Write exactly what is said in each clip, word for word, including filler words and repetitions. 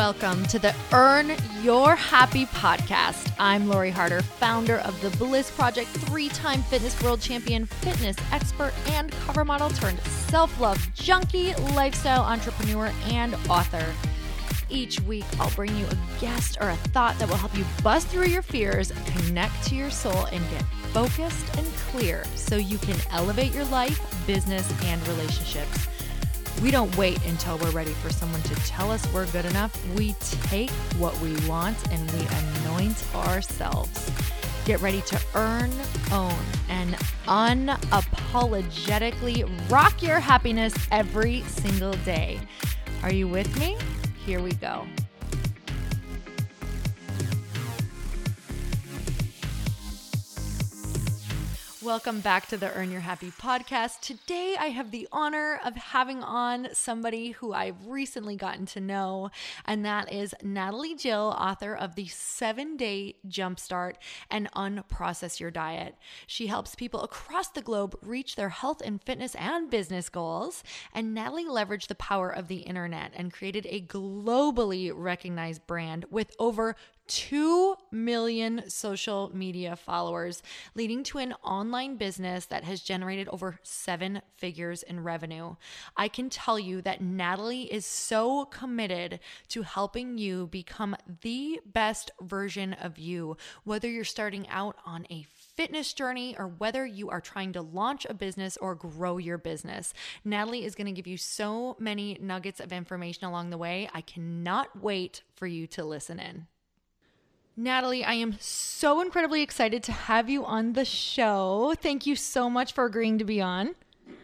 Welcome to the Earn Your Happy podcast. I'm Lori Harder, founder of The Bliss Project, three-time fitness world champion, fitness expert, and cover model turned self-love junkie, lifestyle entrepreneur, and author. Each week, I'll bring you a guest or a thought that will help you bust through your fears, connect to your soul, and get focused and clear so you can elevate your life, business, and relationships. We don't wait until we're ready for someone to tell us we're good enough. We take what we want and we anoint ourselves. Get ready to earn, own, and unapologetically rock your happiness every single day. Are you with me? Here we go. Welcome back to the Earn Your Happy podcast. Today, I have the honor of having on somebody who I've recently gotten to know, and that is Natalie Jill, author of the seven-Day Jumpstart and Unprocess Your Diet. She helps people across the globe reach their health and fitness and business goals, and Natalie leveraged the power of the internet and created a globally recognized brand with over two million social media followers, leading to an online business that has generated over seven figures in revenue. I can tell you that Natalie is so committed to helping you become the best version of you, whether you're starting out on a fitness journey or whether you are trying to launch a business or grow your business. Natalie is going to give you so many nuggets of information along the way. I cannot wait for you to listen in. Natalie, I am so incredibly excited to have you on the show. Thank you so much for agreeing to be on.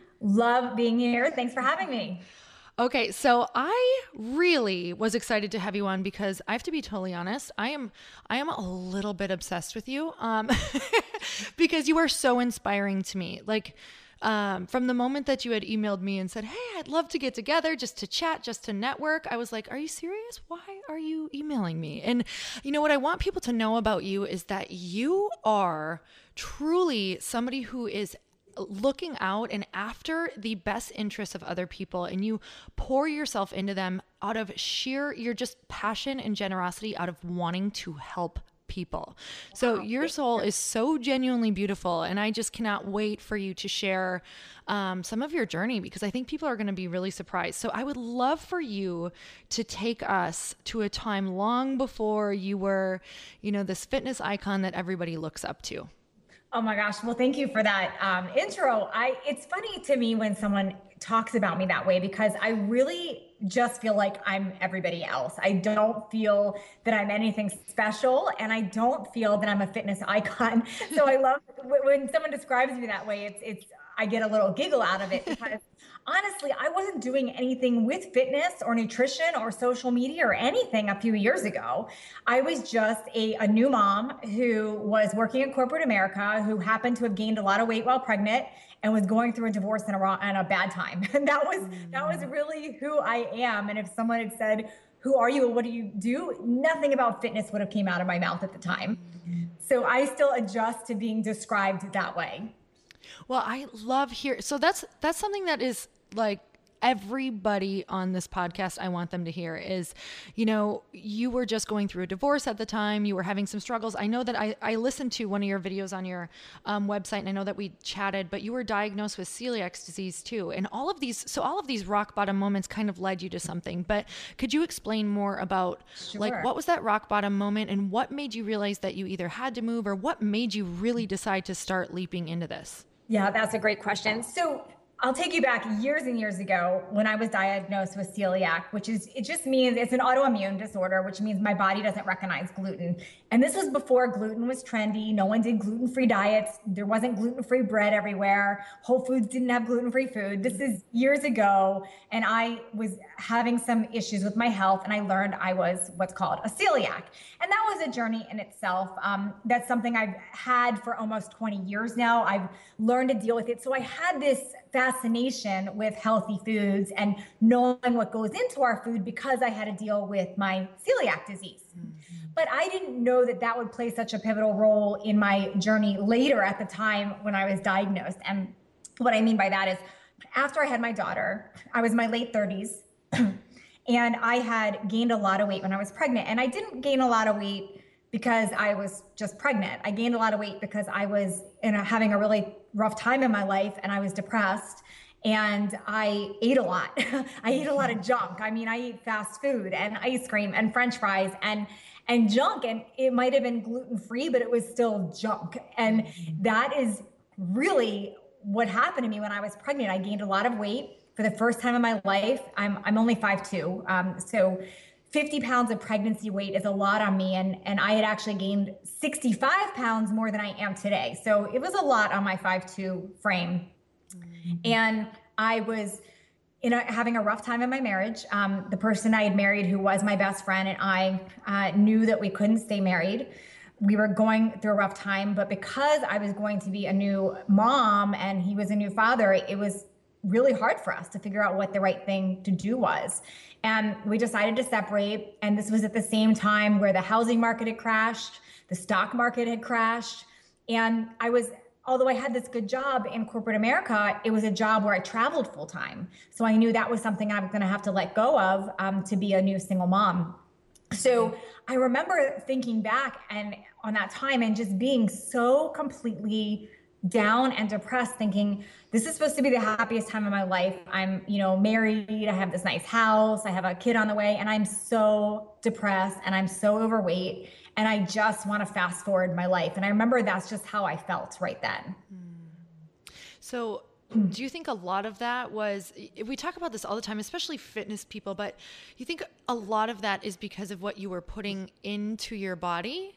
Love being here. Thanks for having me. Okay, so I really was excited to have you on because I have to be totally honest, I am I am a little bit obsessed with you um, because you are so inspiring to me. Like, Um, from the moment that you had emailed me and said, hey, I'd love to get together just to chat, just to network, I was like, are you serious? Why are you emailing me? And you know what I want people to know about you is that you are truly somebody who is looking out and after the best interests of other people, and you pour yourself into them out of sheer, your just passion and generosity out of wanting to help people. So wow. Your soul is so genuinely beautiful, and I just cannot wait for you to share um, some of your journey because I think people are going to be really surprised. So I would love for you to take us to a time long before you were, you know, this fitness icon that everybody looks up to. Oh my gosh. Well, thank you for that um, intro. I, it's funny to me when someone talks about me that way because I really just feel like I'm everybody else. I don't feel that I'm anything special, and I don't feel that I'm a fitness icon. So I love when someone describes me that way. It's, it's, I get a little giggle out of it because honestly, I wasn't doing anything with fitness or nutrition or social media or anything a few years ago. I was just a, a new mom who was working in corporate America, who happened to have gained a lot of weight while pregnant and was going through a divorce and a, and a bad time. And that was, mm. that was really who I am. And if someone had said, who are you? What do you do? Nothing about fitness would have came out of my mouth at the time. Mm. So I still adjust to being described that way. Well, I love hear. So that's, that's something that is like everybody on this podcast, I want them to hear is, you know, you were just going through a divorce at the time. You were having some struggles. I know that I, I listened to one of your videos on your um, website, and I know that we chatted, but you were diagnosed with celiac disease too. And all of these, so all of these rock bottom moments kind of led you to something, but could you explain more about Sure. like, what was that rock bottom moment and what made you realize that you either had to move or what made you really decide to start leaping into this? Yeah, that's a great question. So I'll take you back years and years ago when I was diagnosed with celiac, which is, it just means it's an autoimmune disorder, which means my body doesn't recognize gluten. And this was before gluten was trendy. No one did gluten-free diets. There wasn't gluten-free bread everywhere. Whole Foods didn't have gluten-free food. This is years ago. And I was having some issues with my health, and I learned I was what's called a celiac. And that was a journey in itself. Um, that's something I've had for almost twenty years now. I've learned to deal with it. So I had this fascination with healthy foods and knowing what goes into our food because I had to deal with my celiac disease. Mm-hmm. But I didn't know that that would play such a pivotal role in my journey later at the time when I was diagnosed. And what I mean by that is after I had my daughter, I was in my late thirties And I had gained a lot of weight when I was pregnant. And I didn't gain a lot of weight because I was just pregnant. I gained a lot of weight because I was in a, having a really rough time in my life, and I was depressed, and I ate a lot. I ate a lot of junk. I mean, I ate fast food and ice cream and French fries and and junk. And it might have been gluten-free, but it was still junk. And that is really what happened to me when I was pregnant. I gained a lot of weight for the first time in my life. I'm I'm only five two, um, so fifty pounds of pregnancy weight is a lot on me, and and I had actually gained sixty-five pounds more than I am today. So it was a lot on my five two frame, mm-hmm. and I was you know having a rough time in my marriage. Um, the person I had married, who was my best friend, and I uh, knew that we couldn't stay married. We were going through a rough time, but because I was going to be a new mom and he was a new father, it was really hard for us to figure out what the right thing to do was. And we decided to separate. And this was at the same time where the housing market had crashed, the stock market had crashed. And I was, although I had this good job in corporate America, it was a job where I traveled full time. So I knew that was something I was going to have to let go of um, to be a new single mom. So I remember thinking back and on that time and just being so completely down and depressed, thinking this is supposed to be the happiest time of my life. I'm, you know, married, I have this nice house, I have a kid on the way, and I'm so depressed and I'm so overweight, and I just want to fast forward my life. And I remember that's just how I felt right then. So do you think a lot of that was, we talk about this all the time, especially fitness people, but you think a lot of that is because of what you were putting into your body?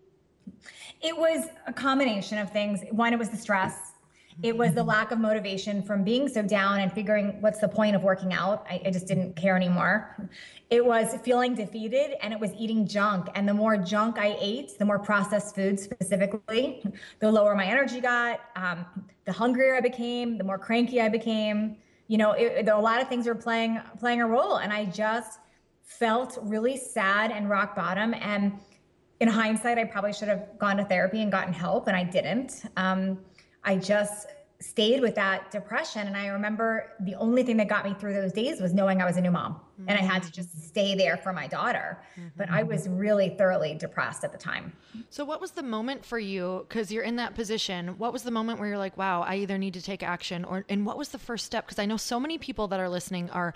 It was a combination of things. One, it was the stress. It was the lack of motivation from being so down and figuring what's the point of working out. I, I just didn't care anymore. It was feeling defeated, and it was eating junk. And the more junk I ate, the more processed food specifically, the lower my energy got, um, the hungrier I became, the more cranky I became. You know, it, it, a lot of things were playing playing a role, and I just felt really sad and rock bottom. And in hindsight, I probably should have gone to therapy and gotten help, and I didn't. Um, I just stayed with that depression. And I remember the only thing that got me through those days was knowing I was a new mom, mm-hmm. and I had to just stay there for my daughter. Mm-hmm. But I was really thoroughly depressed at the time. So what was the moment for you? Because you're in that position. What was the moment where you're like, wow, I either need to take action, or, and what was the first step? Because I know so many people that are listening are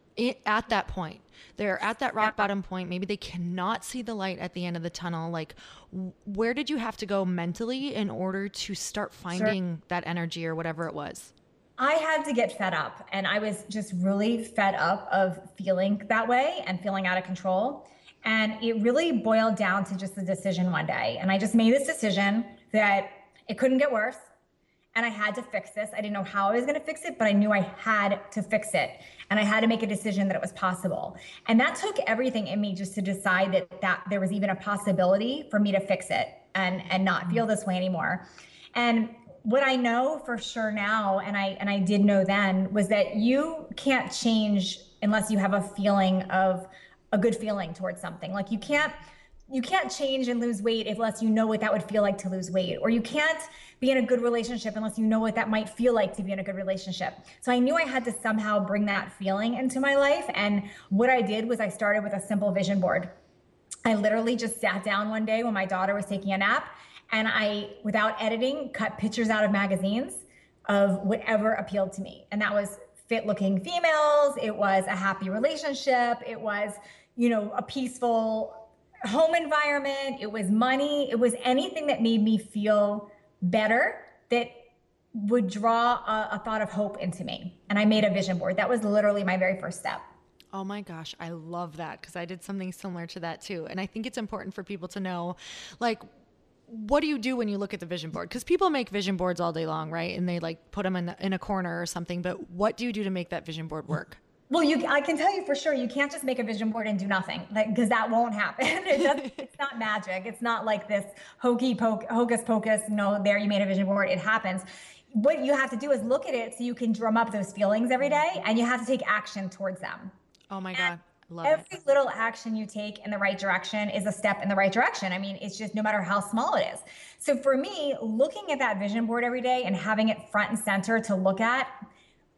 at that point. They're at that rock bottom point. Maybe they cannot see the light at the end of the tunnel. Like, where did you have to go mentally in order to start finding sure. that energy or whatever it was? I had to get fed up, and I was just really fed up of feeling that way and feeling out of control. And it really boiled down to just a decision one day. And I just made this decision that it couldn't get worse, and I had to fix this. I didn't know how I was going to fix it, but I knew I had to fix it. And I had to make a decision that it was possible. And that took everything in me just to decide that, that there was even a possibility for me to fix it and, and not feel this way anymore. And what I know for sure now, and I and I did know then, was that you can't change unless you have a feeling of a good feeling towards something. Like you can't you can't change and lose weight unless you know what that would feel like to lose weight, or you can't be in a good relationship unless you know what that might feel like to be in a good relationship. So I knew I had to somehow bring that feeling into my life. And what I did was I started with a simple vision board. I literally just sat down one day when my daughter was taking a nap, and I, without editing, cut pictures out of magazines of whatever appealed to me. And that was fit looking females. It was a happy relationship. It was, you know, a peaceful home environment. It was money. It was anything that made me feel better, that would draw a, a thought of hope into me. And I made a vision board. That was literally my very first step. Oh my gosh, I love that, because I did something similar to that too. And I think it's important for people to know, like, what do you do when you look at the vision board? Because people make vision boards all day long, right? And they like put them in, the, in a corner or something. But what do you do to make that vision board work? Well, you, I can tell you for sure, you can't just make a vision board and do nothing, like, because that won't happen. It doesn't, it's not magic. It's not like this hokey poke, hocus pocus, you know, there you made a vision board, it happens. What you have to do is look at it so you can drum up those feelings every day, and you have to take action towards them. Oh my God. Love Every it. little action you take in the right direction is a step in the right direction. I mean, it's just no matter how small it is. So for me, looking at that vision board every day and having it front and center to look at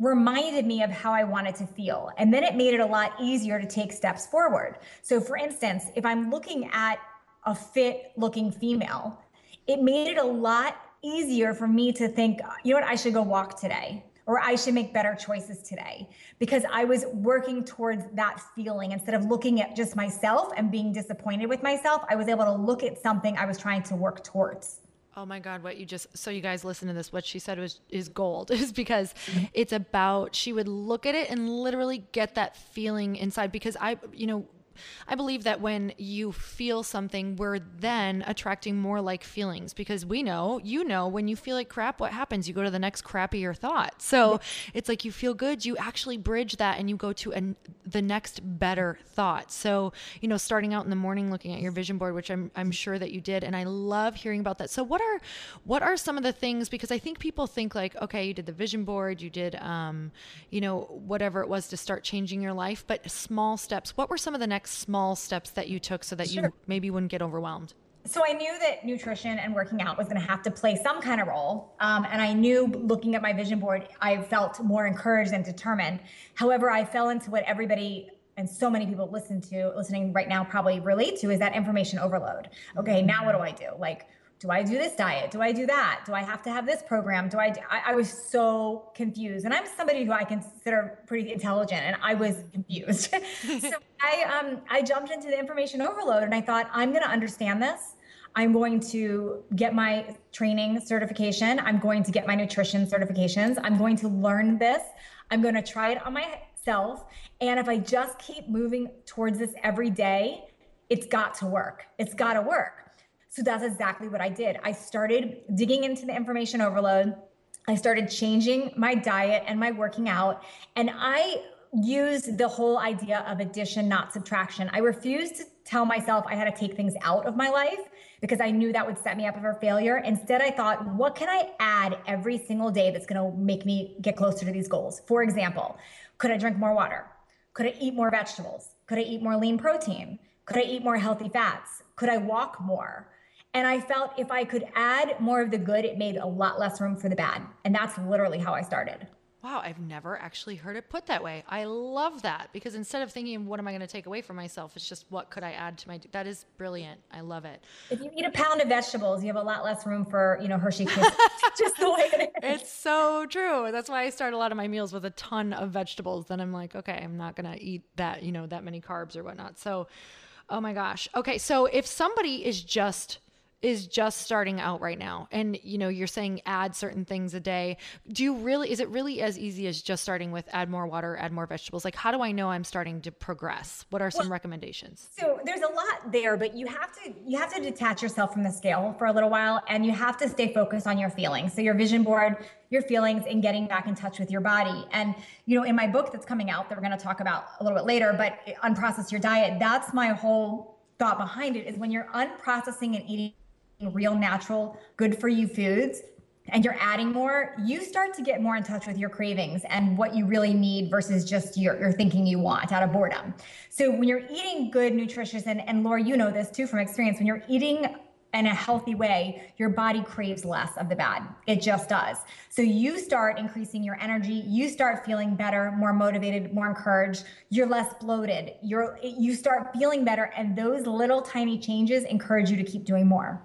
reminded me of how I wanted to feel. And then it made it a lot easier to take steps forward. So for instance, if I'm looking at a fit looking female, it made it a lot easier for me to think, you know what, I should go walk today, or I should make better choices today, because I was working towards that feeling. Instead of looking at just myself and being disappointed with myself, I was able to look at something I was trying to work towards. Oh my God, what you just, so you guys listen to this, what she said was, is gold, is because it's about, she would look at it and literally get that feeling inside, because I, you know, I believe that when you feel something, we're then attracting more like feelings, because we know, you know, when you feel like crap, what happens? You go to the next crappier thought. So it's like you feel good, you actually bridge that and you go to an, the next better thought. So, you know, starting out in the morning, looking at your vision board, which I'm, I'm sure that you did. And I love hearing about that. So what are, what are some of the things, because I think people think like, okay, you did the vision board, you did, um, you know, whatever it was to start changing your life, but small steps. What were some of the next small steps that you took so that sure. you maybe wouldn't get overwhelmed? So I knew that nutrition and working out was going to have to play some kind of role. Um, and I knew, looking at my vision board, I felt more encouraged and determined. However, I fell into what everybody and so many people listen to, listening right now probably relate to, is that information overload. Okay, now what do I do? Like, do I do this diet? Do I do that? Do I have to have this program? Do I, do, I, I was so confused. And I'm somebody who I consider pretty intelligent, and I was confused. So I, um, I jumped into the information overload, and I thought, I'm going to understand this. I'm going to get my training certification. I'm going to get my nutrition certifications. I'm going to learn this. I'm going to try it on myself. And if I just keep moving towards this every day, it's got to work. It's got to work. So that's exactly what I did. I started digging into the information overload. I started changing my diet and my working out. And I used the whole idea of addition, not subtraction. I refused to tell myself I had to take things out of my life, because I knew that would set me up for failure. Instead, I thought, what can I add every single day that's going to make me get closer to these goals? For example, could I drink more water? Could I eat more vegetables? Could I eat more lean protein? Could I eat more healthy fats? Could I walk more? And I felt if I could add more of the good, it made a lot less room for the bad. And that's literally how I started. Wow, I've never actually heard it put that way. I love that, because instead of thinking, what am I going to take away from myself? It's just, what could I add to my, that is brilliant. I love it. If you eat a pound of vegetables, you have a lot less room for, you know, Hershey Kisses. Just the way it is. It's so true. That's why I start a lot of my meals with a ton of vegetables. Then I'm like, okay, I'm not going to eat that, you know, that many carbs or whatnot. So, oh my gosh. Okay. So if somebody is just is just starting out right now, and you know, you're saying add certain things a day, do you really, is it really as easy as just starting with add more water, add more vegetables? Like, how do I know I'm starting to progress? What are some well, recommendations? So there's a lot there, but you have to, you have to detach yourself from the scale for a little while, and you have to stay focused on your feelings. So your vision board, your feelings, and getting back in touch with your body. And, you know, in my book that's coming out that we're going to talk about a little bit later, but Unprocess Your Diet, that's my whole thought behind it, is when you're unprocessing and eating real, natural, good for you foods, and you're adding more, you start to get more in touch with your cravings and what you really need versus just your, your thinking you want out of boredom. So when you're eating good, nutritious, and, and Laura, you know this too from experience, when you're eating in a healthy way, your body craves less of the bad. It just does. So you start increasing your energy, you start feeling better, more motivated, more encouraged, you're less bloated, you're, you start feeling better, and those little tiny changes encourage you to keep doing more.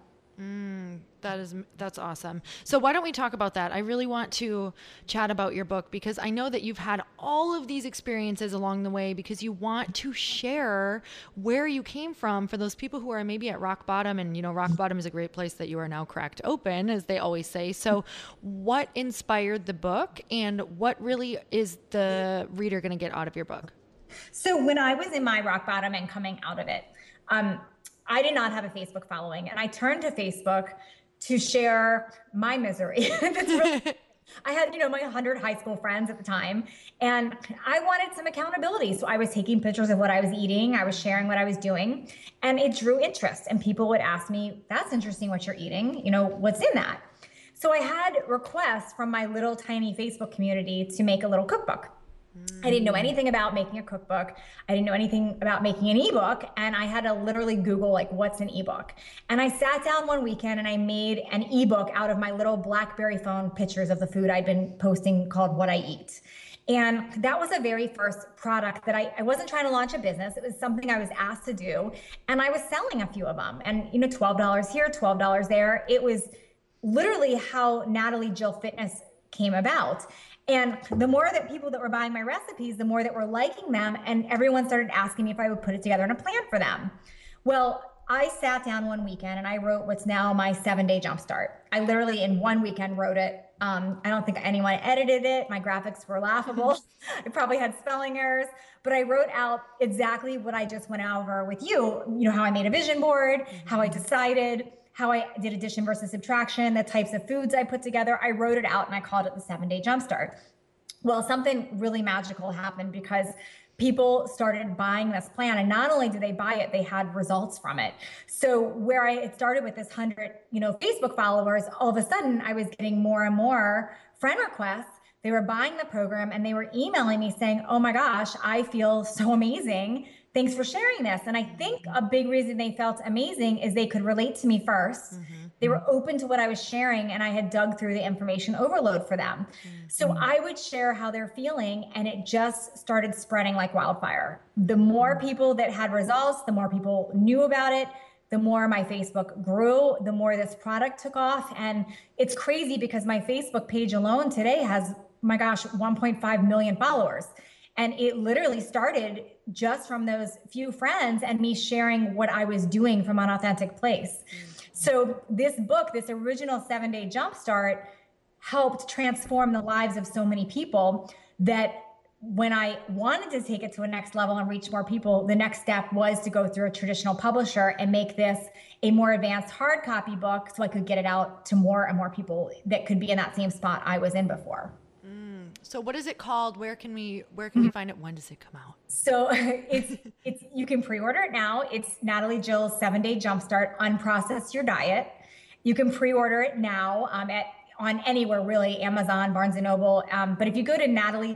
Mm, that is, that's awesome. So why don't we talk about that? I really want to chat about your book, because I know that you've had all of these experiences along the way, because you want to share where you came from for those people who are maybe at rock bottom. And, you know, rock bottom is a great place that you are now cracked open, as they always say. So what inspired the book, and what really is the reader going to get out of your book? So when I was in my rock bottom and coming out of it, um, I did not have a Facebook following, and I turned to Facebook to share my misery. That's really, I had, you know, my one hundred high school friends at the time, and I wanted some accountability. So I was taking pictures of what I was eating. I was sharing what I was doing, and it drew interest. And people would ask me, that's interesting what you're eating. You know, what's in that? So I had requests from my little tiny Facebook community to make a little cookbook. I didn't know anything about making a cookbook. I didn't know anything about making an ebook. And I had to literally Google, like, what's an ebook? And I sat down one weekend and I made an ebook out of my little BlackBerry phone pictures of the food I'd been posting called What I Eat. And that was the very first product that I, I wasn't trying to launch a business. It was something I was asked to do. And I was selling a few of them. And, you know, twelve dollars here, twelve dollars there. It was literally how Natalie Jill Fitness came about. And the more that people that were buying my recipes, the more that were liking them. And everyone started asking me if I would put it together in a plan for them. Well, I sat down one weekend and I wrote what's now my seven day jumpstart. I literally in one weekend wrote it. Um, I don't think anyone edited it. My graphics were laughable. I probably had spelling errors, but I wrote out exactly what I just went over with you. You know, how I made a vision board, how I decided, how I did addition versus subtraction, the types of foods I put together. I wrote it out and I called it the seven day jumpstart. Well, something really magical happened because people started buying this plan, and not only did they buy it, they had results from it. So where I had started with this hundred, you know, Facebook followers, all of a sudden I was getting more and more friend requests. They were buying the program and they were emailing me saying, oh my gosh, I feel so amazing. Thanks for sharing this. And I think a big reason they felt amazing is they could relate to me first. Mm-hmm. They were open to what I was sharing, and I had dug through the information overload for them. Mm-hmm. So I would share how they're feeling, and it just started spreading like wildfire. The more people that had results, the more people knew about it, the more my Facebook grew, the more this product took off. And it's crazy because my Facebook page alone today has, my gosh, one point five million followers. And it literally started just from those few friends and me sharing what I was doing from an authentic place. So this book, this original seven day jumpstart, helped transform the lives of so many people that when I wanted to take it to a next level and reach more people, the next step was to go through a traditional publisher and make this a more advanced hard copy book so I could get it out to more and more people that could be in that same spot I was in before. So what is it called? Where can we where can we find it? When does it come out? So it's it's you can pre-order it now. It's Natalie Jill's seven day jumpstart, Unprocess Your Diet. You can pre-order it now um, at on anywhere really, Amazon, Barnes and Noble. Um, but if you go to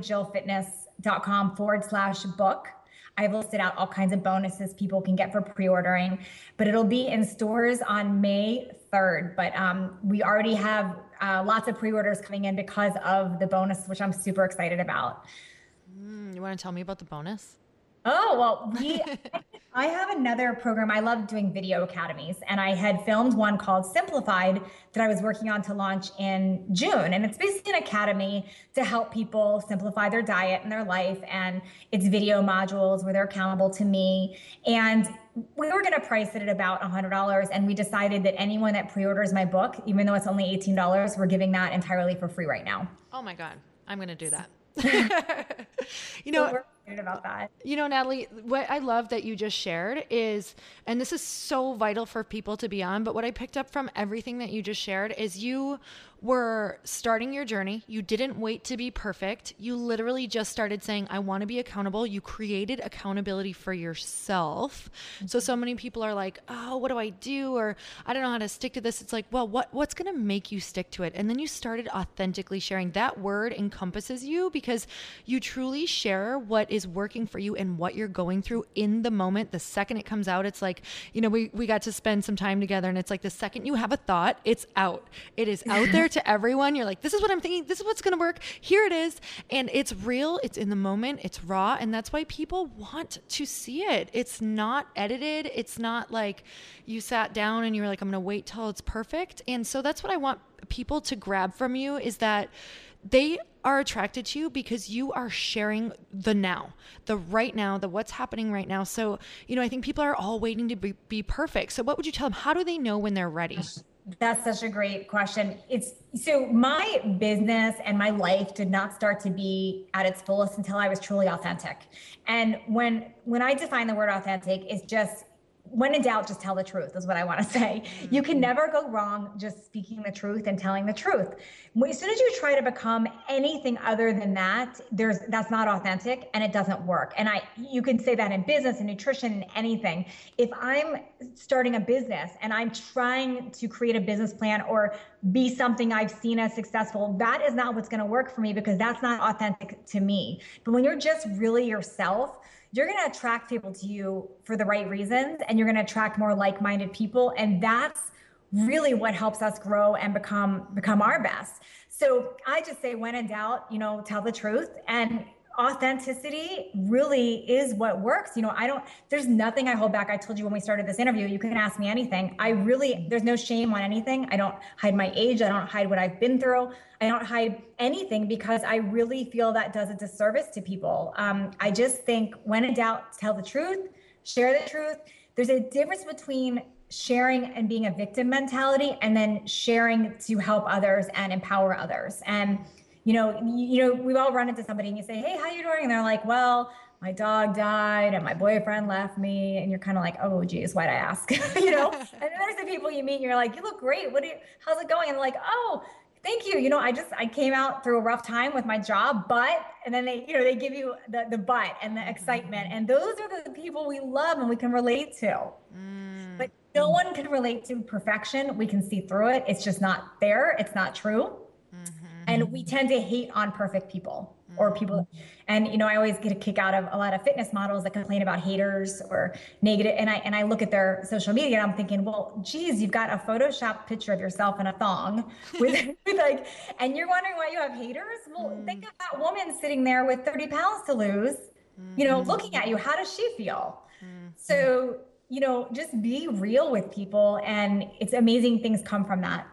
nataliejillfitness.com forward slash book, I've listed out all kinds of bonuses people can get for pre-ordering, but it'll be in stores on May third. But um, we already have uh, lots of pre-orders coming in because of the bonus, which I'm super excited about. Mm, you want to tell me about the bonus? Oh, well, we, I have another program. I love doing video academies, and I had filmed one called Simplified that I was working on to launch in June. And it's basically an academy to help people simplify their diet and their life. And it's video modules where they're accountable to me. And we were going to price it at about one hundred dollars. And we decided that anyone that pre-orders my book, even though it's only eighteen dollars, we're giving that entirely for free right now. Oh my God. I'm going to do that. you know, so we're excited about that. You know, Natalie, what I love that you just shared is, and this is so vital for people to be on, but what I picked up from everything that you just shared is you were starting your journey. You didn't wait to be perfect. You literally just started saying, I want to be accountable. You created accountability for yourself. Mm-hmm. So, so many people are like, oh, what do I do? Or I don't know how to stick to this. It's like, well, what, what's going to make you stick to it? And then you started authentically sharing. That word encompasses you because you truly share what is working for you and what you're going through in the moment. The second it comes out, it's like, you know, we, we got to spend some time together, and it's like the second you have a thought, it's out. It is out there to everyone. You're like, this is what I'm thinking. This is what's going to work. Here it is. And it's real. It's in the moment. It's raw. And that's why people want to see it. It's not edited. It's not like you sat down and you were like, I'm going to wait till it's perfect. And so that's what I want people to grab from you, is that they are attracted to you because you are sharing the now, the right now, the what's happening right now. So, you know, I think people are all waiting to be, be perfect. So what would you tell them? How do they know when they're ready? That's such a great question. It's so my business and my life did not start to be at its fullest until I was truly authentic. And when when I define the word authentic, it's just, when in doubt, just tell the truth is what I want to say. Mm-hmm. You can never go wrong just speaking the truth and telling the truth. As soon as you try to become anything other than that, there's that's not authentic and it doesn't work. And I you can say that in business and nutrition and anything. If I'm starting a business and I'm trying to create a business plan or be something I've seen as successful. That is not what's going to work for me because that's not authentic to me. But when you're just really yourself, you're going to attract people to you for the right reasons, and you're going to attract more like-minded people. And that's really what helps us grow and become become our best. So I just say, when in doubt, you know, tell the truth. And authenticity really is what works. You know, I don't, there's nothing I hold back. I told you when we started this interview, you can ask me anything. I really, there's no shame on anything. I don't hide my age. I don't hide what I've been through. I don't hide anything because I really feel that does a disservice to people. Um, I just think when in doubt, tell the truth, share the truth. There's a difference between sharing and being a victim mentality and then sharing to help others and empower others. And You know, you know, we've all run into somebody and you say, hey, how you doing? And they're like, well, my dog died and my boyfriend left me. And you're kind of like, oh, geez, why'd I ask? You know, and then there's the people you meet and you're like, you look great. What do you, how's it going? And they're like, oh, thank you. You know, I just, I came out through a rough time with my job, but, and then they, you know, they give you the, the but and the excitement. And those are the people we love and we can relate to. Mm. But no one can relate to perfection. We can see through it. It's just not there. It's not true. And we tend to hate on perfect people or people. And, you know, I always get a kick out of a lot of fitness models that complain about haters or negative. And I, and I look at their social media and I'm thinking, well, geez, you've got a Photoshop picture of yourself in a thong with, with like, and you're wondering why you have haters. Well, mm. think of that woman sitting there with thirty pounds to lose, mm. you know, looking at you. How does she feel? Mm. So, you know, just be real with people, and it's amazing things come from that.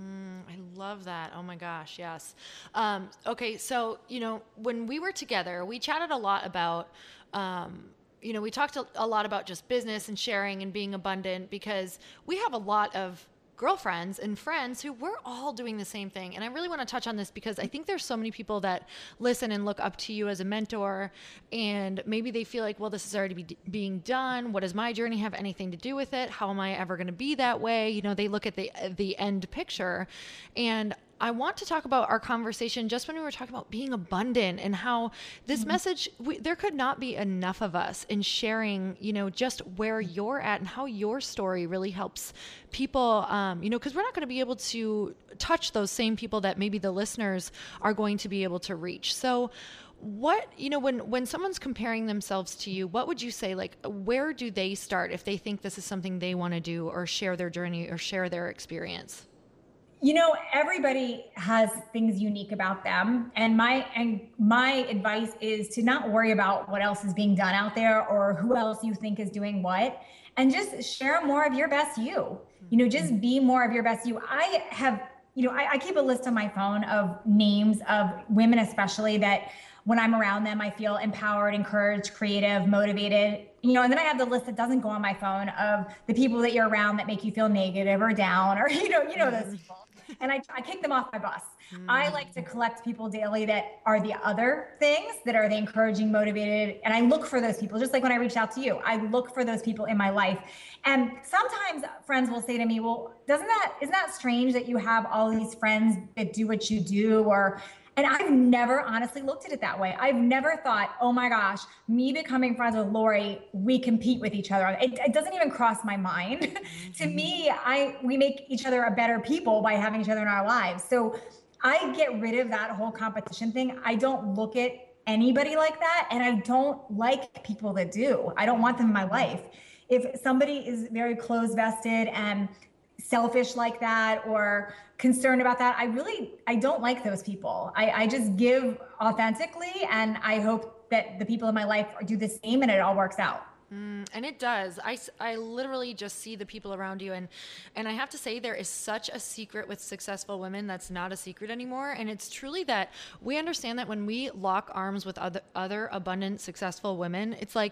Love that. Oh my gosh. Yes. Um, okay. So, you know, when we were together, we chatted a lot about, um, you know, we talked a, a lot about just business and sharing and being abundant, because we have a lot of girlfriends and friends who we're all doing the same thing. And I really want to touch on this because I think there's so many people that listen and look up to you as a mentor, and maybe they feel like, well, this is already be, being done. What does my journey have anything to do with it? How am I ever going to be that way? You know, they look at the, the end picture. And I want to talk about our conversation just when we were talking about being abundant and how this mm-hmm. message, we, there could not be enough of us in sharing, you know, just where you're at and how your story really helps people, um, you know, because we're not going to be able to touch those same people that maybe the listeners are going to be able to reach. So what, you know, when, when someone's comparing themselves to you, what would you say, like, where do they start if they think this is something they want to do or share their journey or share their experience? You know, everybody has things unique about them. And my and my advice is to not worry about what else is being done out there or who else you think is doing what, and just share more of your best you. You know, just be more of your best you. I have, you know, I, I keep a list on my phone of names of women, especially, that when I'm around them, I feel empowered, encouraged, creative, motivated. You know, and then I have the list that doesn't go on my phone of the people that you're around that make you feel negative or down, or, you know, you know, those people. And I, I kick them off my bus. Mm. I like to collect people daily that are the other things, that are the encouraging, motivated. And I look for those people, just like when I reached out to you, I look for those people in my life. And sometimes friends will say to me, well, doesn't that, isn't that strange that you have all these friends that do what you do? Or, and I've never honestly looked at it that way. I've never thought, oh my gosh, me becoming friends with Lori, we compete with each other. It, it doesn't even cross my mind. Mm-hmm. To me, I we make each other a better people by having each other in our lives. So I get rid of that whole competition thing. I don't look at anybody like that. And I don't like people that do. I don't want them in my life. If somebody is very close vested and selfish like that, or concerned about that, I really, I don't like those people. I, I just give authentically, and I hope that the people in my life do the same, and it all works out. Mm, and it does. I, I literally just see the people around you. And, and I have to say, there is such a secret with successful women that's not a secret anymore. And it's truly that we understand that when we lock arms with other, other abundant, successful women, it's like,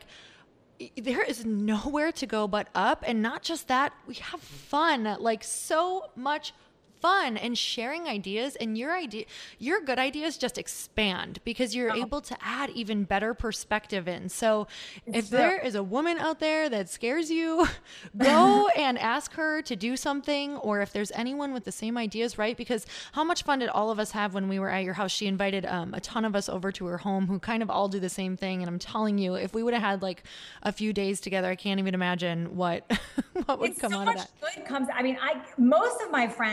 there is nowhere to go but up. And not just that, we have fun, like so much fun, and sharing ideas, and your idea, your good ideas just expand because you're oh. able to add even better perspective in. So it's if true. There is a woman out there that scares you, go and ask her to do something. Or if there's anyone with the same ideas, right? Because how much fun did all of us have when we were at your house? She invited um, a ton of us over to her home who kind of all do the same thing. And I'm telling you, if we would have had like a few days together, I can't even imagine what, what would it's come so out much of that. Good comes. I mean, I, most of my friends,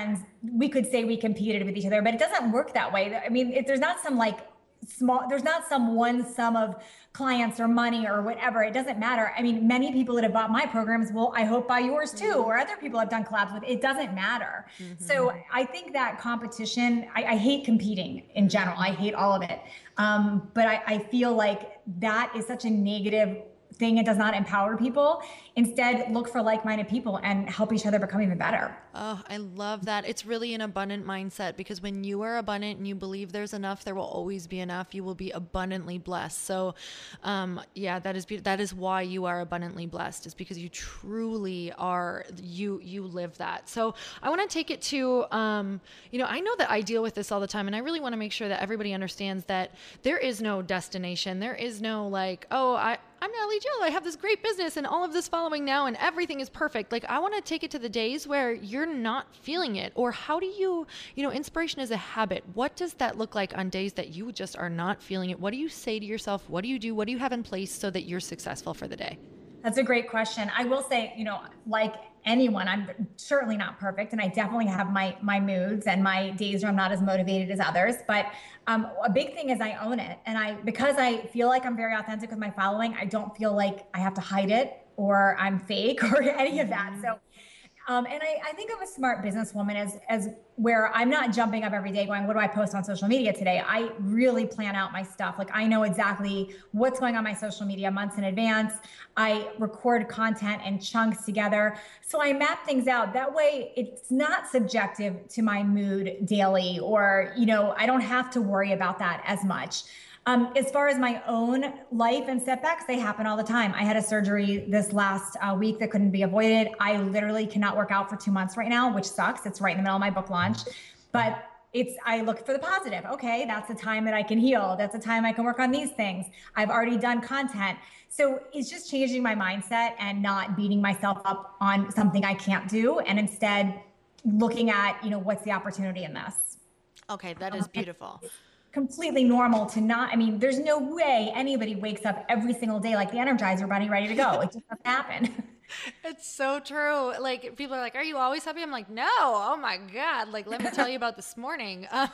we could say we competed with each other, but it doesn't work that way. I mean, if there's not some like small, there's not some one sum of clients or money or whatever. It doesn't matter. I mean, many people that have bought my programs will, I hope, buy yours too, mm-hmm. or other people I've done collabs with. It doesn't matter. Mm-hmm. So I think that competition, I, I hate competing in general. I hate all of it. Um, but I, I feel like that is such a negative thing. It does not empower people. Instead, look for like-minded people and help each other become even better. Oh, I love that. It's really an abundant mindset, because when you are abundant and you believe there's enough, there will always be enough. You will be abundantly blessed. So, um, yeah, that is, be- that is why you are abundantly blessed, is because you truly are, you, you live that. So I want to take it to, um, you know, I know that I deal with this all the time, and I really want to make sure that everybody understands that there is no destination. There is no like, oh, I, I'm Natalie Jill. I have this great business and all of this following now and everything is perfect. Like, I want to take it to the days where you're not feeling it. Or how do you, you know, inspiration is a habit. What does that look like on days that you just are not feeling it? What do you say to yourself? What do you do? What do you have in place so that you're successful for the day? That's a great question. I will say, you know, like anyone, I'm certainly not perfect, and I definitely have my my moods and my days where I'm not as motivated as others. But um, a big thing is I own it, and I because I feel like I'm very authentic with my following, I don't feel like I have to hide it or I'm fake or any of that. So. Um, and I, I think of a smart businesswoman as, as where I'm not jumping up every day going, what do I post on social media today? I really plan out my stuff. Like, I know exactly what's going on my social media months in advance. I record content in chunks together. So I map things out. That way it's not subjective to my mood daily, or, you know, I don't have to worry about that as much. Um, as far as my own life and setbacks, they happen all the time. I had a surgery this last uh, week that couldn't be avoided. I literally cannot work out for two months right now, which sucks. It's right in the middle of my book launch, but it's, I look for the positive. Okay, that's a time that I can heal. That's a time I can work on these things. I've already done content. So it's just changing my mindset and not beating myself up on something I can't do, and instead looking at, you know, what's the opportunity in this? Okay, that is beautiful. Completely normal to not, I mean, there's no way anybody wakes up every single day like the Energizer Bunny ready to go. It just doesn't happen. It's so true. Like, people are like, are you always happy? I'm like, no. Oh my God. Like, let me tell you about this morning. Uh,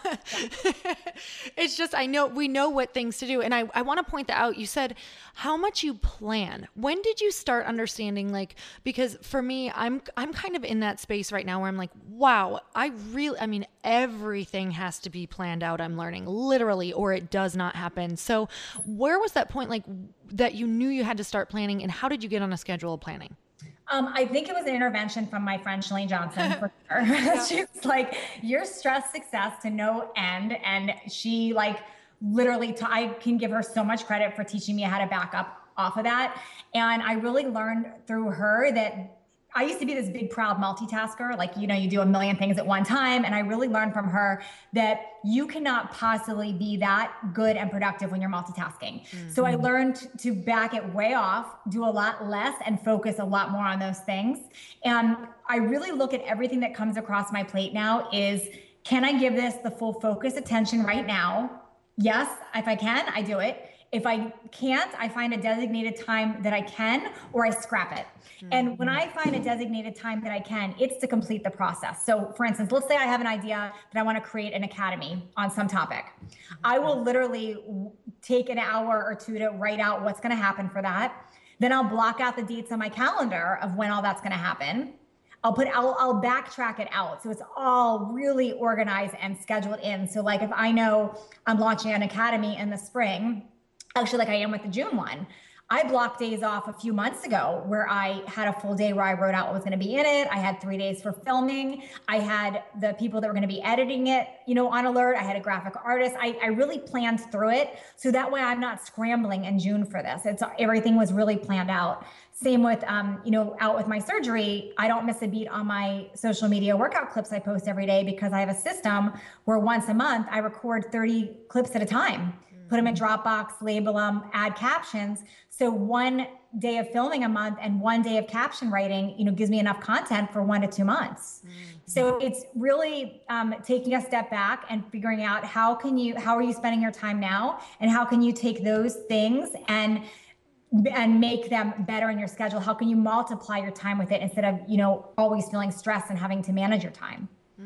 it's just, I know, we know what things to do. And I, I want to point that out. You said how much you plan. When did you start understanding, like, because for me, I'm, I'm kind of in that space right now where I'm like, wow, I really, I mean, everything has to be planned out. I'm learning literally, or it does not happen. So where was that point, like, that you knew you had to start planning, and how did you get on a schedule of planning? Um, I think it was an intervention from my friend Chalene Johnson, for sure. Yeah. She was like, you're stressed success to no end. And she like literally, t- I can give her so much credit for teaching me how to back up off of that. And I really learned through her that I used to be this big, proud multitasker. Like, you know, you do a million things at one time. And I really learned from her that you cannot possibly be that good and productive when you're multitasking. Mm-hmm. So I learned to back it way off, do a lot less, and focus a lot more on those things. And I really look at everything that comes across my plate now is, can I give this the full focus attention right now? Yes, if I can, I do it. If I can't, I find a designated time that I can, or I scrap it. Mm-hmm. And when I find a designated time that I can, it's to complete the process. So for instance, let's say I have an idea that I want to create an academy on some topic. I will literally take an hour or two to write out what's going to happen for that. Then I'll block out the dates on my calendar of when all that's going to happen. I'll put, I'll, I'll backtrack it out. So it's all really organized and scheduled in. So like if I know I'm launching an academy in the spring, actually like I am with the June one, I blocked days off a few months ago where I had a full day where I wrote out what was going to be in it. I had three days for filming. I had the people that were going to be editing it, you know, on alert. I had a graphic artist. I, I really planned through it. So that way I'm not scrambling in June for this. It's everything was really planned out. Same with, um, you know, out with my surgery, I don't miss a beat on my social media workout clips I post every day because I have a system where once a month I record thirty clips at a time. Put them in Dropbox, label them, add captions. So one day of filming a month and one day of caption writing, you know, gives me enough content for one to two months. Mm-hmm. So it's really um, taking a step back and figuring out how can you, how are you spending your time now? And how can you take those things and and make them better in your schedule? How can you multiply your time with it instead of, you know, always feeling stressed and having to manage your time?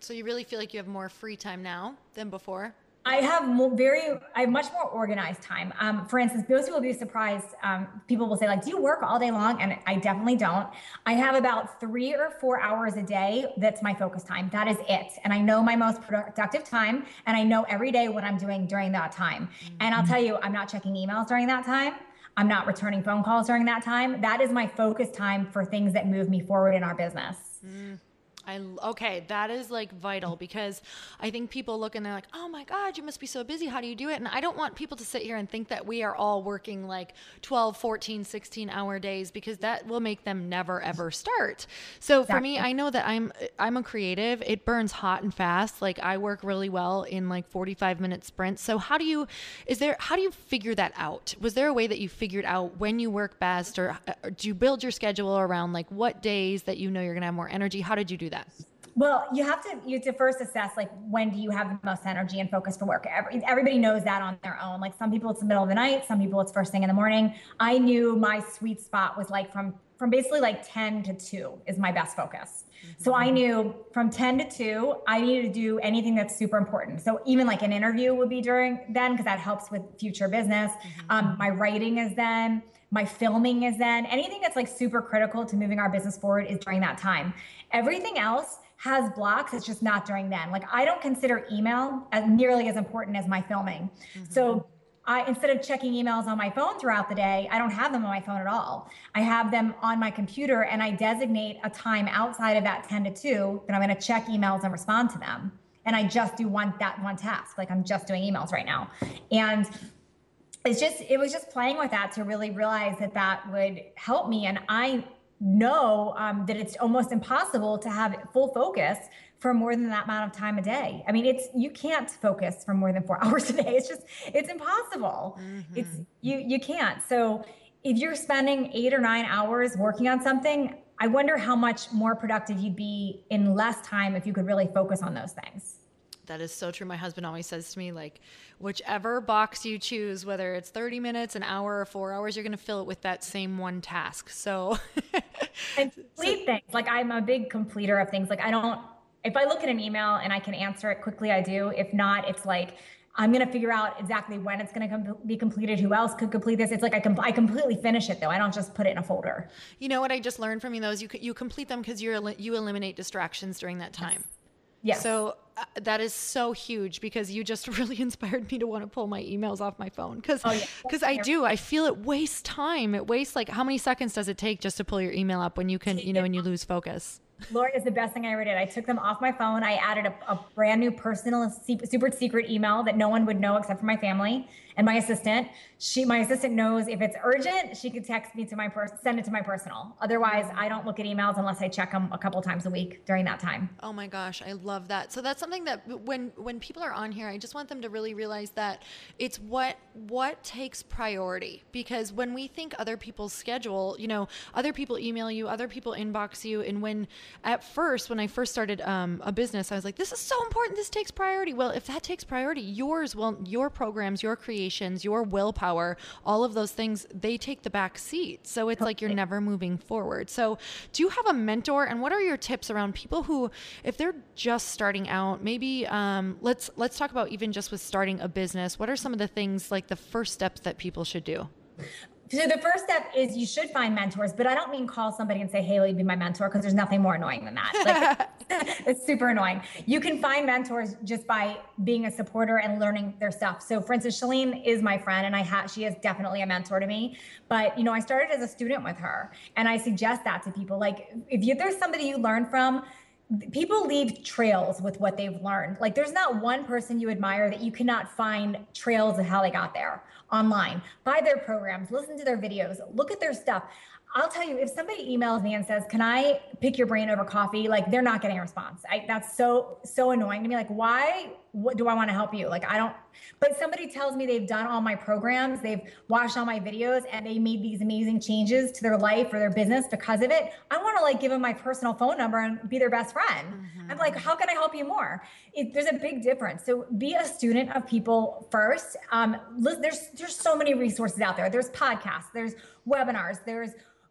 So you really feel like you have more free time now than before? I have more, very, I have much more organized time. Um, for instance, most people will be surprised. Um, people will say like, do you work all day long? And I definitely don't. I have about three or four hours a day. That's my focus time. That is it. And I know my most productive time. And I know every day what I'm doing during that time. Mm-hmm. And I'll tell you, I'm not checking emails during that time. I'm not returning phone calls during that time. That is my focus time for things that move me forward in our business. Mm. I, okay, that is like vital, because I think people look and they're like, oh my God, you must be so busy. How do you do it? And I don't want people to sit here and think that we are all working like twelve, fourteen, sixteen hour days, because that will make them never, ever start. So for me, I know that I'm, I'm a creative. It burns hot and fast. Like I work really well in like forty-five minute sprints. So how do you, is there, how do you figure that out? Was there a way that you figured out when you work best, or, or do you build your schedule around like what days that you know you're going to have more energy? How did you do that? Well, you have to you have to first assess like when do you have the most energy and focus for work. Every, everybody knows that on their own. Like some people it's the middle of the night, some people it's first thing in the morning. I knew my sweet spot was like from from basically like ten to two is my best focus. Mm-hmm. So I knew from ten to two, I needed to do anything that's super important. So even like an interview would be during then, because that helps with future business. Mm-hmm. Um, my writing is then. My filming is then. Anything that's like super critical to moving our business forward is during that time. Everything else has blocks. It's just not during then. Like I don't consider email as nearly as important as my filming. Mm-hmm. So I, instead of checking emails on my phone throughout the day, I don't have them on my phone at all. I have them on my computer, and I designate a time outside of that ten to two that I'm going to check emails and respond to them. And I just do one, that one task. Like I'm just doing emails right now. And it's just, it was just playing with that to really realize that that would help me. And I know um, that it's almost impossible to have full focus for more than that amount of time a day. I mean, it's, you can't focus for more than four hours a day. It's just, it's impossible. Mm-hmm. It's, you, you can't. So if you're spending eight or nine hours working on something, I wonder how much more productive you'd be in less time if you could really focus on those things. That is so true. My husband always says to me, like, whichever box you choose, whether it's thirty minutes, an hour, or four hours, you're going to fill it with that same one task. So, and complete so, things. Like I'm a big completer of things. Like I don't, if I look at an email and I can answer it quickly, I do. If not, it's like, I'm going to figure out exactly when it's going to com- be completed. Who else could complete this? It's like I, com- I completely finish it though. I don't just put it in a folder. You know what I just learned from you though is you you complete them because you're you eliminate distractions during that time. Yes. Yes. So uh, that is so huge, because you just really inspired me to want to pull my emails off my phone. Cause, oh, yeah. cause I do, I feel it wastes time. It wastes like, how many seconds does it take just to pull your email up when you can, you know, when you lose focus? Lauren is the best thing I ever did. I took them off my phone. I added a, a brand new personal super secret email that no one would know except for my family and my assistant. She, my assistant knows if it's urgent, she could text me to my person, send it to my personal. Otherwise, I don't look at emails unless I check them a couple times a week during that time. Oh my gosh, I love that. So that's something that when when people are on here, I just want them to really realize that it's what what takes priority. Because when we think other people's schedule, you know, other people email you, other people inbox you, and when at first, when I first started um, a business, I was like, this is so important. This takes priority. Well, if that takes priority, yours, well, your programs, your creations, your willpower, all of those things, they take the back seat. So it's like you're never moving forward. So do you have a mentor? And what are your tips around people who, if they're just starting out, maybe um, let's let's talk about even just with starting a business. What are some of the things, like the first steps that people should do? So the first step is you should find mentors, but I don't mean call somebody and say, hey, will you be my mentor? Because there's nothing more annoying than that. Like, it's super annoying. You can find mentors just by being a supporter and learning their stuff. So for instance, Shalene is my friend, and I ha- she is definitely a mentor to me. But, you know, I started as a student with her, and I suggest that to people. Like if you, there's somebody you learn from, people leave trails with what they've learned. Like there's not one person you admire that you cannot find trails of how they got there online. Buy their programs, listen to their videos, look at their stuff. I'll tell you, if somebody emails me and says, can I pick your brain over coffee? Like they're not getting a response. I, that's so, so annoying to me. Like, why, what do I want to help you? Like, I don't, but somebody tells me they've done all my programs, they've watched all my videos, and they made these amazing changes to their life or their business because of it. I want to like give them my personal phone number and be their best friend. Mm-hmm. I'm like, how can I help you more? It, there's a big difference. So be a student of people first. Um, there's, there's so many resources out there. There's podcasts, there's webinars, there's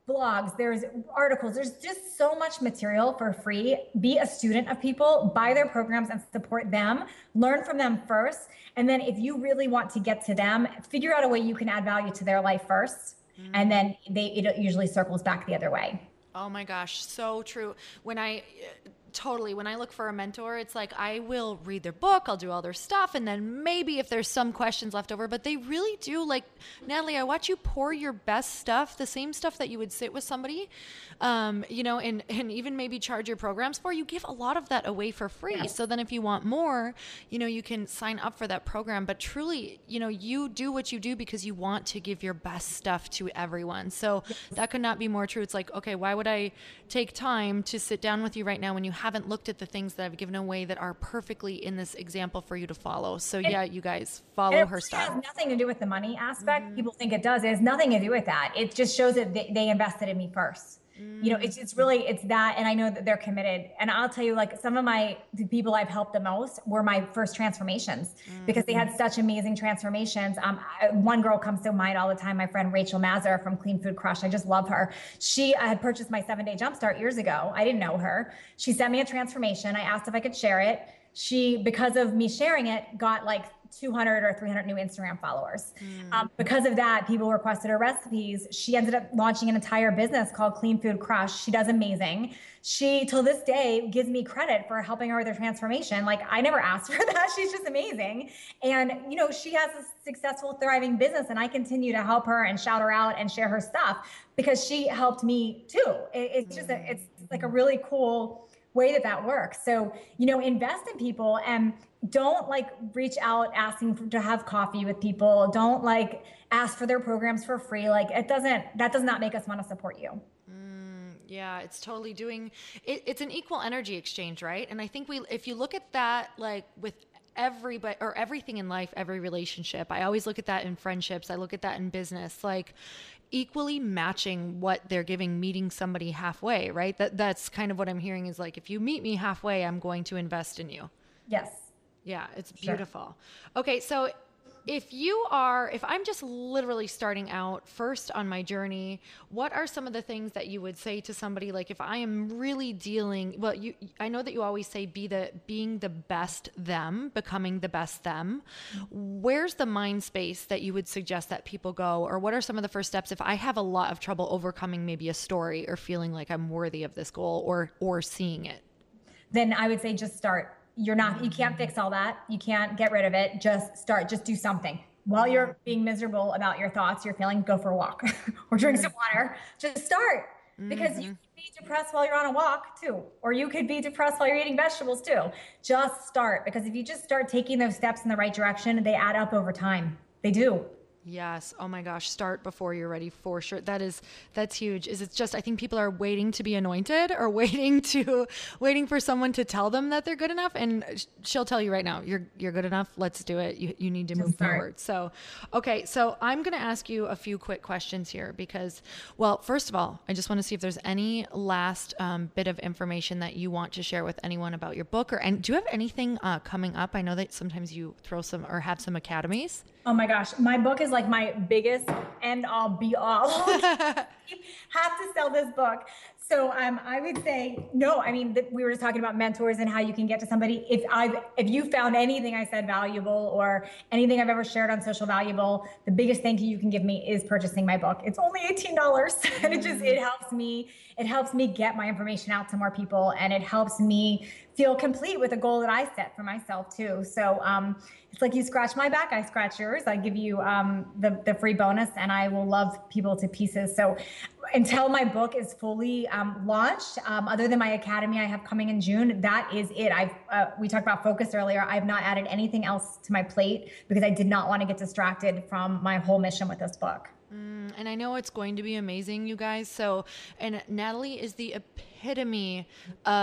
blogs, there's articles, there's just so much material for free. Be a student of people, buy their programs and support them, learn from them first. And then if you really want to get to them, figure out a way you can add value to their life first. Mm. And then they, it usually circles back the other way. Oh my gosh, so true. When I Totally. When I look for a mentor, it's like I will read their book, I'll do all their stuff, and then maybe if there's some questions left over, but they really do, like, Natalie, I watch you pour your best stuff, the same stuff that you would sit with somebody, um, you know, and, and even maybe charge your programs for. You give a lot of that away for free. Yeah. So then if you want more, you know, you can sign up for that program. But truly, you know, you do what you do because you want to give your best stuff to everyone. So yes. That could not be more true. It's like, okay, why would I take time to sit down with you right now when you haven't looked at the things that I've given away that are perfectly in this example for you to follow? So and, yeah, you guys follow her stuff. It has nothing to do with the money aspect. Mm-hmm. People think it does. It has nothing to do with that. It just shows that they, they invested in me first. You know, it's it's really, it's that, and I know that they're committed. And I'll tell you, like, some of my, the people I've helped the most were my first transformations mm-hmm. because they had such amazing transformations. Um, I, one girl comes to mind all the time, my friend Rachel Mazur from Clean Food Crush. I just love her. She I had purchased my seven day jumpstart years ago. I didn't know her. She sent me a transformation. I asked if I could share it. She, because of me sharing it, got like two hundred or three hundred new Instagram followers. Mm. Um, because of that, people requested her recipes. She ended up launching an entire business called Clean Food Crush. She does amazing. She, till this day, gives me credit for helping her with her transformation. Like, I never asked for that. She's just amazing. And, you know, she has a successful, thriving business, and I continue to help her and shout her out and share her stuff because she helped me too. It, it's just, a, it's like a really cool way that that works. So, you know, invest in people and don't like reach out asking for, to have coffee with people. Don't like ask for their programs for free. Like, it doesn't, that does not make us want to support you. Mm, yeah, it's totally doing it. It's an equal energy exchange, right? And I think we, if you look at that, like with everybody or everything in life, every relationship, I always look at that in friendships. I look at that in business, like equally matching what they're giving, meeting somebody halfway, right? That that's kind of what I'm hearing is like, if you meet me halfway, I'm going to invest in you. Yes. Yeah, it's beautiful. Sure. Okay, so if you are, if I'm just literally starting out first on my journey, what are some of the things that you would say to somebody? Like, if I am really dealing, well, you, I know that you always say be the, being the best them, becoming the best them. Where's the mind space that you would suggest that people go, or what are some of the first steps if I have a lot of trouble overcoming maybe a story or feeling like I'm worthy of this goal or, or seeing it? Then I would say just start. You're not, you can't fix all that. You can't get rid of it. Just start, just do something. While you're being miserable about your thoughts, you're feeling, go for a walk or drink some water. Just start, because mm-hmm. you could be depressed while you're on a walk too, or you could be depressed while you're eating vegetables too. Just start, because if you just start taking those steps in the right direction, they add up over time. They do. Yes. Oh my gosh. Start before you're ready, for sure. That is, that's huge. Is it's just, I think people are waiting to be anointed or waiting to, waiting for someone to tell them that they're good enough. And she'll tell you right now, you're, you're good enough. Let's do it. You, you need to move forward. So, okay. So I'm going to ask you a few quick questions here because, well, first of all, I just want to see if there's any last um, bit of information that you want to share with anyone about your book, or, and do you have anything uh, coming up? I know that sometimes you throw some or have some academies. Oh my gosh. My book is like my biggest end all be all. Have to sell this book. So um, I would say, no, I mean, th- we were just talking about mentors and how you can get to somebody. If I, if you found anything I said valuable or anything I've ever shared on social valuable, the biggest thank you you can give me is purchasing my book. It's only eighteen dollars and it just, it helps me, it helps me get my information out to more people, and it helps me feel complete with a goal that I set for myself too. So um, it's like you scratch my back, I scratch yours. I give you um, the, the free bonus, and I will love people to pieces. So until my book is fully um, launched, um, other than my academy I have coming in June, that is it. I've uh, we talked about focus earlier. I've not added anything else to my plate because I did not want to get distracted from my whole mission with this book. Mm, and I know it's going to be amazing, you guys. So, and Natalie is the epitome of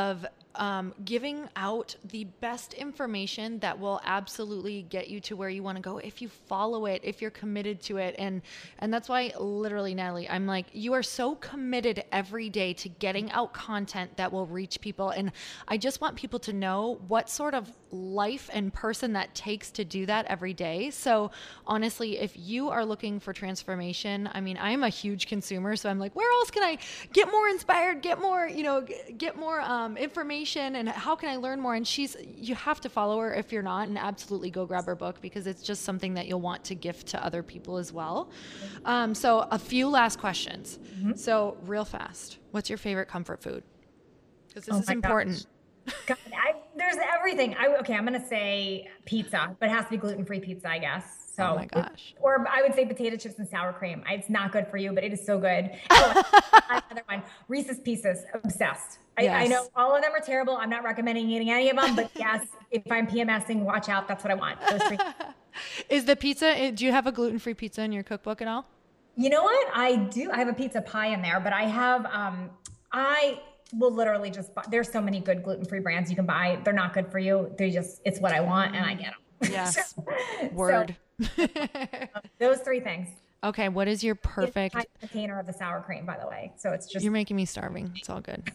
um, giving out the best information that will absolutely get you to where you want to go if you follow it, if you're committed to it. And and that's why literally, Natalie, I'm like, you are so committed every day to getting out content that will reach people. And I just want people to know what sort of life and person that takes to do that every day. So honestly, if you are looking for transformation, I mean, I'm a huge consumer, so I'm like, where else can I get more inspired, get more, you know, get more um, information, and how can I learn more? And she's, you have to follow her if you're not, and absolutely go grab her book, because it's just something that you'll want to gift to other people as well. Um, so a few last questions. Mm-hmm. So real fast, what's your favorite comfort food? Because this oh is important. God, I, there's everything. I, okay, I'm going to say pizza, but it has to be gluten-free pizza, I guess. So, oh my gosh. Or I would say potato chips and sour cream. It's not good for you, but it is so good. Oh, another one, Reese's Pieces, obsessed. I, yes. I know all of them are terrible. I'm not recommending eating any of them, but yes, if I'm PMSing, watch out. That's what I want. Those three. Is the pizza, do you have a gluten-free pizza in your cookbook at all? You know what? I do. I have a pizza pie in there, but I have, um, I will literally just buy, there's so many good gluten-free brands you can buy. They're not good for you. They're just, it's what I want and I get them. Yes. Word. So, those three things. Okay. What is your perfect it's a container of the sour cream, by the way? So it's just, you're making me starving. It's all good.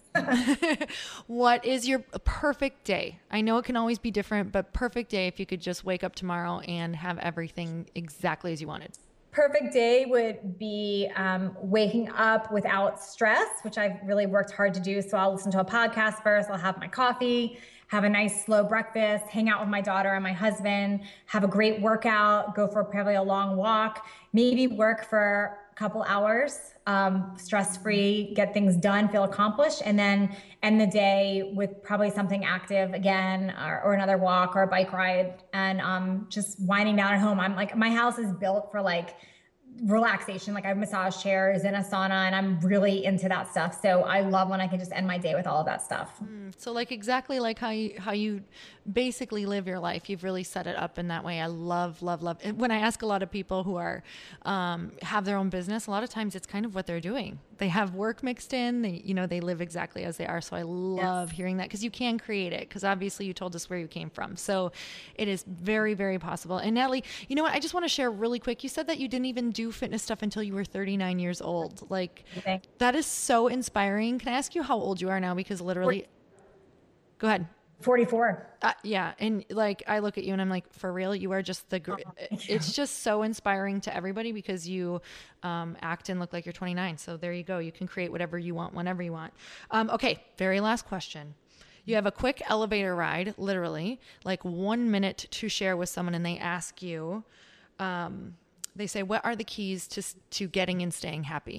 What is your perfect day? I know it can always be different, but perfect day if you could just wake up tomorrow and have everything exactly as you wanted. Perfect day would be um, waking up without stress, which I've really worked hard to do. So I'll listen to a podcast first. I'll have my coffee, have a nice slow breakfast, hang out with my daughter and my husband, have a great workout, go for probably a long walk, maybe work for a couple hours, um, stress-free, get things done, feel accomplished, and then end the day with probably something active again, or, or another walk or a bike ride, and um, just winding down at home. I'm like, my house is built for like relaxation. Like I have massage chairs and a sauna, and I'm really into that stuff. So I love when I can just end my day with all of that stuff. Mm, so like exactly like how you, how you basically live your life. You've really set it up in that way. I love, love, love. And when I ask a lot of people who are, um, have their own business, a lot of times it's kind of what they're doing. They have work mixed in, they, you know, they live exactly as they are. So I love yes. hearing that, because you can create it, because obviously you told us where you came from. So it is very, very possible. And Natalie, you know what? I just want to share really quick. You said that you didn't even do fitness stuff until you were thirty-nine years old. Like okay. that is so inspiring. Can I ask you how old you are now? Because literally, forty Go ahead. forty-four Uh, yeah. And like, I look at you and I'm like, for real, you are just the, gr- oh, it's just so inspiring to everybody, because you um, act and look like you're twenty-nine. So there you go. You can create whatever you want, whenever you want. Um, okay. Very last question. You have a quick elevator ride, literally like one minute to share with someone. And they ask you, um, they say, what are the keys to, to getting and staying happy?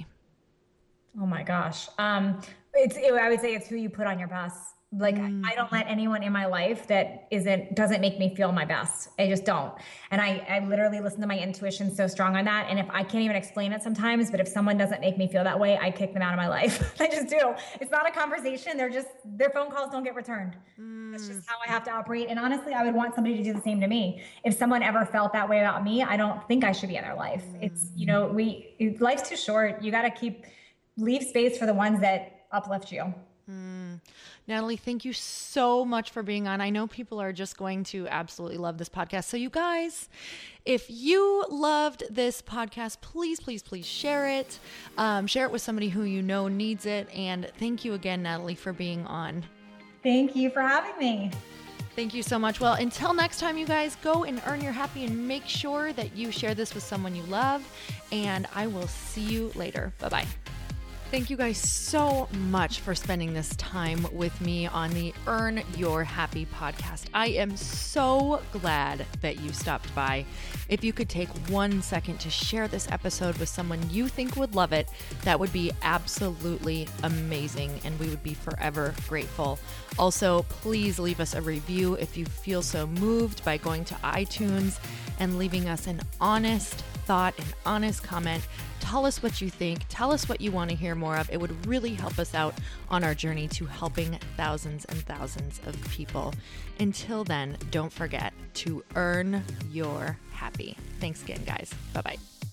Oh my gosh. Um, it's, it, I would say it's who you put on your bus. Like mm. I don't let anyone in my life that isn't, doesn't make me feel my best. I just don't. And I, I literally listen to my intuition so strong on that. And if I can't even explain it sometimes, but if someone doesn't make me feel that way, I kick them out of my life. I just do. It's not a conversation. They're just, their phone calls don't get returned. Mm. That's just how I have to operate. And honestly, I would want somebody to do the same to me. If someone ever felt that way about me, I don't think I should be in their life. Mm. It's, you know, we, life's too short. You got to keep, leave space for the ones that uplift you. Mm. Natalie, thank you so much for being on. I know people are just going to absolutely love this podcast. So you guys, if you loved this podcast, please, please, please share it. Um, share it with somebody who you know needs it. And thank you again, Natalie, for being on. Thank you for having me. Thank you so much. Well, until next time, you guys, go and earn your happy, and make sure that you share this with someone you love. And I will see you later. Bye-bye. Thank you guys so much for spending this time with me on the Earn Your Happy podcast. I am so glad that you stopped by. If you could take one second to share this episode with someone you think would love it, that would be absolutely amazing, and we would be forever grateful. Also, please leave us a review if you feel so moved by going to iTunes and leaving us an honest thought, an honest comment. Tell us what you think. Tell us what you want to hear more of. It would really help us out on our journey to helping thousands and thousands of people. Until then, don't forget to earn your happy. Thanks again, guys. Bye-bye.